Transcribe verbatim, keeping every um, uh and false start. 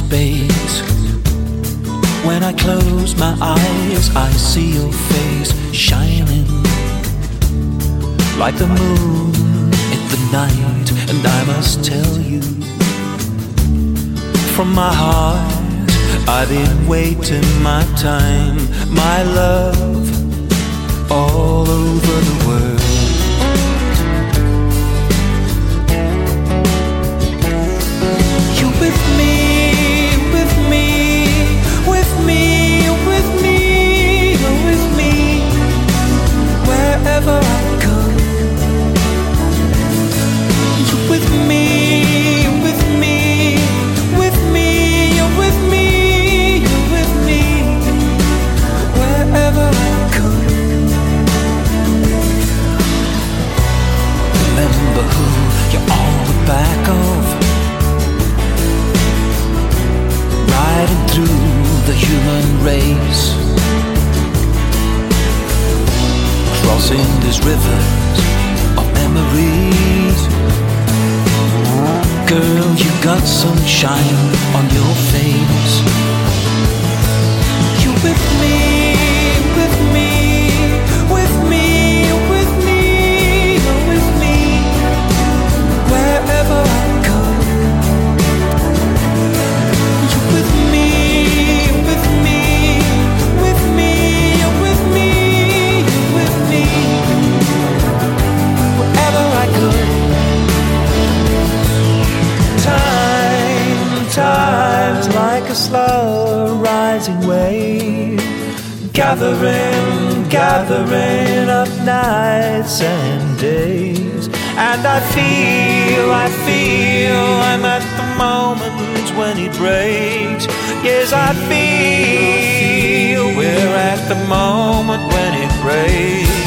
space. When I close my eyes, I see your face shining like the moon in the night. And I must tell you, from my heart, I've been waiting my time, my love, all over the world. With me, with me, with me, with me, with me, wherever I go. With me, with me, with me, with me, with me, wherever I go. Remember who you're on the back of, riding through the human race, crossing these rivers of memories. Girl, you got sunshine on your face. You with me, with me, with me, with me, with me, wherever I go. With me, with me, with me, with me, with me, wherever I go. Time, time's like a slow rising wave, gathering, gathering up nights and days. And I feel, I feel I'm at the moment when it breaks. Yes, I feel we're at the moment when it breaks.